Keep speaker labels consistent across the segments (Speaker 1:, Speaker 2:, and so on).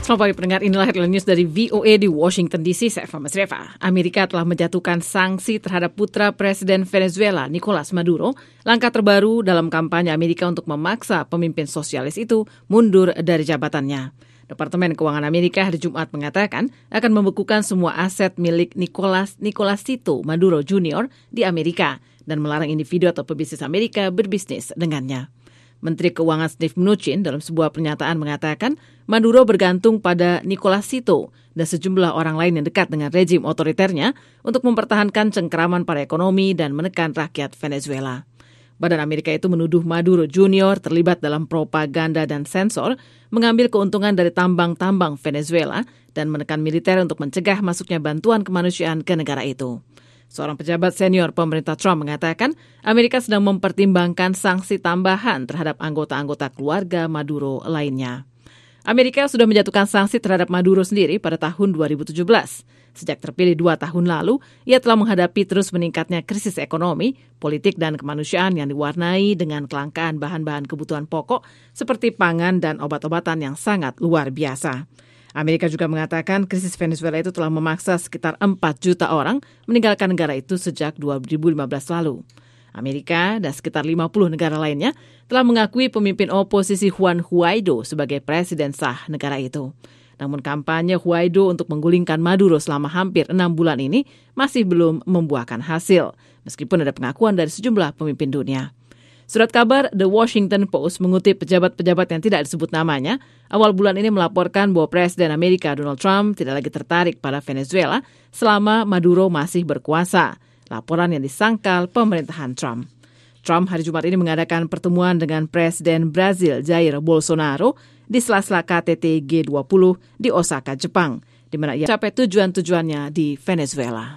Speaker 1: Selamat pagi pendengar, inilah headline news dari VOA di Washington DC. Saya Mas Reva. Amerika telah menjatuhkan sanksi terhadap putra Presiden Venezuela, Nicolas Maduro, langkah terbaru dalam kampanye Amerika untuk memaksa pemimpin sosialis itu mundur dari jabatannya. Departemen Keuangan Amerika hari Jumat mengatakan akan membekukan semua aset milik Nicolásito Maduro Jr. di Amerika dan melarang individu atau pebisnis Amerika berbisnis dengannya. Menteri Keuangan Steve Mnuchin dalam sebuah pernyataan mengatakan Maduro bergantung pada Nicolásito dan sejumlah orang lain yang dekat dengan rejim otoriternya untuk mempertahankan cengkeraman pada ekonomi dan menekan rakyat Venezuela. Badan Amerika itu menuduh Maduro Jr. terlibat dalam propaganda dan sensor, mengambil keuntungan dari tambang-tambang Venezuela, dan menekan militer untuk mencegah masuknya bantuan kemanusiaan ke negara itu. Seorang pejabat senior pemerintah Trump mengatakan Amerika sedang mempertimbangkan sanksi tambahan terhadap anggota-anggota keluarga Maduro lainnya. Amerika sudah menjatuhkan sanksi terhadap Maduro sendiri pada tahun 2017. Sejak terpilih 2 tahun lalu, ia telah menghadapi terus meningkatnya krisis ekonomi, politik, dan kemanusiaan yang diwarnai dengan kelangkaan bahan-bahan kebutuhan pokok seperti pangan dan obat-obatan yang sangat luar biasa. Amerika juga mengatakan krisis Venezuela itu telah memaksa sekitar 4 juta orang meninggalkan negara itu sejak 2015 lalu. Amerika dan sekitar 50 negara lainnya telah mengakui pemimpin oposisi Juan Guaido sebagai presiden sah negara itu. Namun kampanye Guaido untuk menggulingkan Maduro selama hampir 6 bulan ini masih belum membuahkan hasil, meskipun ada pengakuan dari sejumlah pemimpin dunia. Surat kabar The Washington Post mengutip pejabat-pejabat yang tidak disebut namanya, awal bulan ini melaporkan bahwa Presiden Amerika Donald Trump tidak lagi tertarik pada Venezuela selama Maduro masih berkuasa. Laporan yang disangkal pemerintahan Trump. Trump hari Jumat ini mengadakan pertemuan dengan Presiden Brazil Jair Bolsonaro di sela-sela KTT G20 di Osaka, Jepang, di mana ia capai tujuan-tujuannya di Venezuela.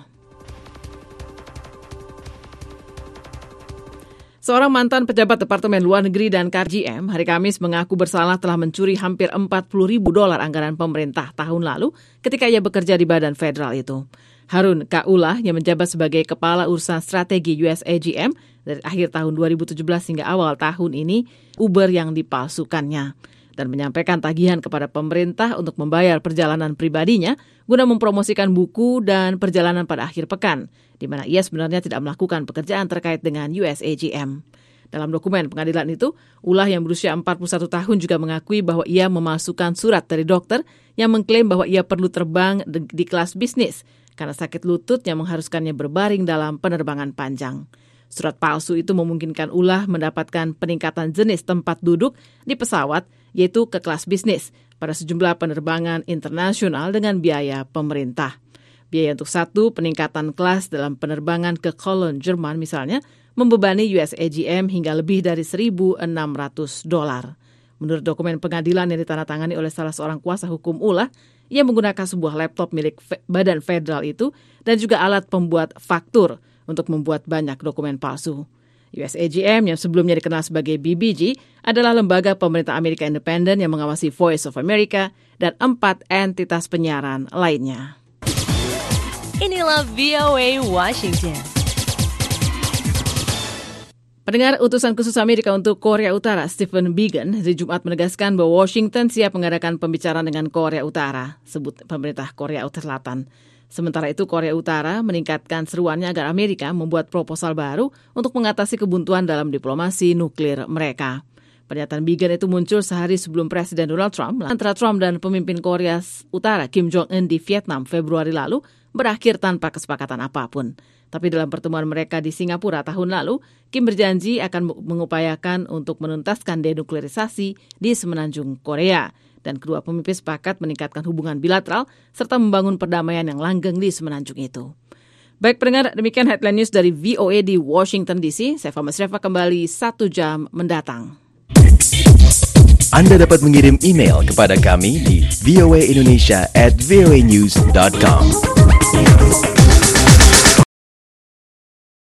Speaker 1: Seorang mantan pejabat Departemen Luar Negeri dan KGM hari Kamis mengaku bersalah telah mencuri hampir $40.000 anggaran pemerintah tahun lalu ketika ia bekerja di badan federal itu. Harun Kaulah yang menjabat sebagai Kepala Urusan Strategi USAGM dari akhir tahun 2017 hingga awal tahun ini, Uber yang dipalsukannya, dan menyampaikan tagihan kepada pemerintah untuk membayar perjalanan pribadinya guna mempromosikan buku dan perjalanan pada akhir pekan, di mana ia sebenarnya tidak melakukan pekerjaan terkait dengan USAGM. Dalam dokumen pengadilan itu, Ulah yang berusia 41 tahun juga mengakui bahwa ia memasukkan surat dari dokter yang mengklaim bahwa ia perlu terbang di kelas bisnis karena sakit lutut yang mengharuskannya berbaring dalam penerbangan panjang. Surat palsu itu memungkinkan Ulah mendapatkan peningkatan jenis tempat duduk di pesawat, yaitu ke kelas bisnis, pada sejumlah penerbangan internasional dengan biaya pemerintah. Biaya untuk satu peningkatan kelas dalam penerbangan ke Cologne, Jerman misalnya, membebani USAGM hingga lebih dari $1.600. Menurut dokumen pengadilan yang ditandatangani oleh salah seorang kuasa hukum Ulah, ia menggunakan sebuah laptop milik badan federal itu dan juga alat pembuat faktur untuk membuat banyak dokumen palsu. USAGM yang sebelumnya dikenal sebagai BBG adalah lembaga pemerintah Amerika independen yang mengawasi Voice of America dan 4 entitas penyiaran lainnya.
Speaker 2: Inilah VOA Washington.
Speaker 1: Pendengar, utusan khusus Amerika untuk Korea Utara, Stephen Biegun, hari Jumat menegaskan bahwa Washington siap mengadakan pembicaraan dengan Korea Utara, sebut pemerintah Korea Selatan. Sementara itu, Korea Utara meningkatkan seruannya agar Amerika membuat proposal baru untuk mengatasi kebuntuan dalam diplomasi nuklir mereka. Pernyataan Biegun itu muncul sehari sebelum Presiden Donald Trump antara Trump dan pemimpin Korea Utara Kim Jong-un di Vietnam Februari lalu berakhir tanpa kesepakatan apapun. Tapi dalam pertemuan mereka di Singapura tahun lalu, Kim berjanji akan mengupayakan untuk menuntaskan denuklerisasi di semenanjung Korea. Dan kedua pemimpin sepakat meningkatkan hubungan bilateral serta membangun perdamaian yang langgeng di semenanjung itu. Baik pendengar, demikian headline news dari VOA di Washington DC. Saya Mas Reva kembali 1 jam mendatang.
Speaker 3: Anda dapat mengirim email kepada kami di voaindonesia@voanews.com.